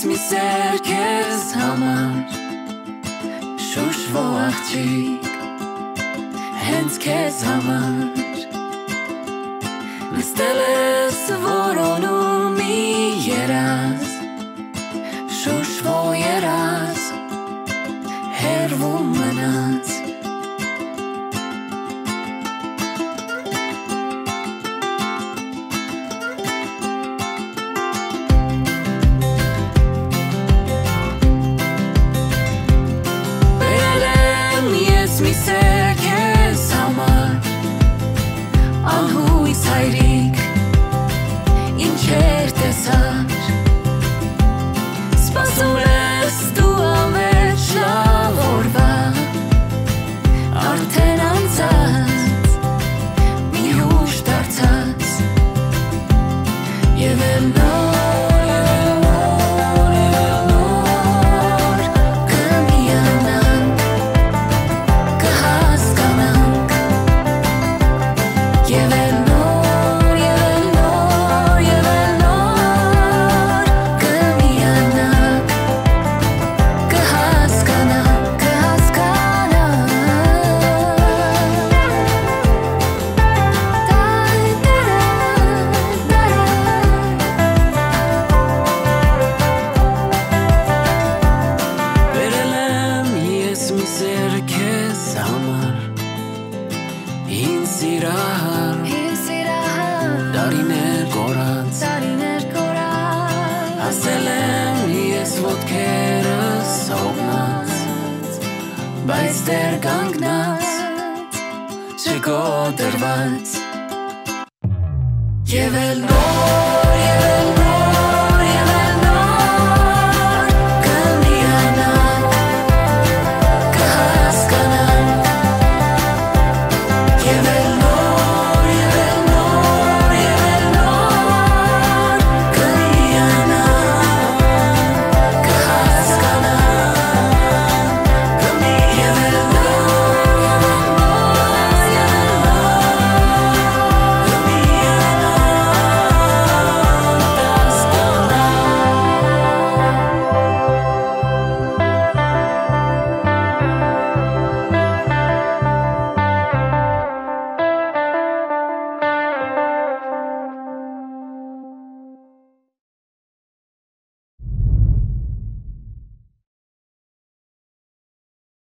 մի սեր քեզ համար շուշվող աղջիկ հենց քեզ համար նստել ես որոնում մի երազ շուշվող երազ հերվում մնաց մի սեր քեզ համար անհույս հայրիկ ինչեր տեսար սպասում ես դու ամեջ լավ օրվա արդեն անցած մի հուշ դարձած և էլ նոր Դարիներ կորած ասել եմ ես ոտքերս հոգնած բայց դեր կանգնած չկոտրված և էլ նոր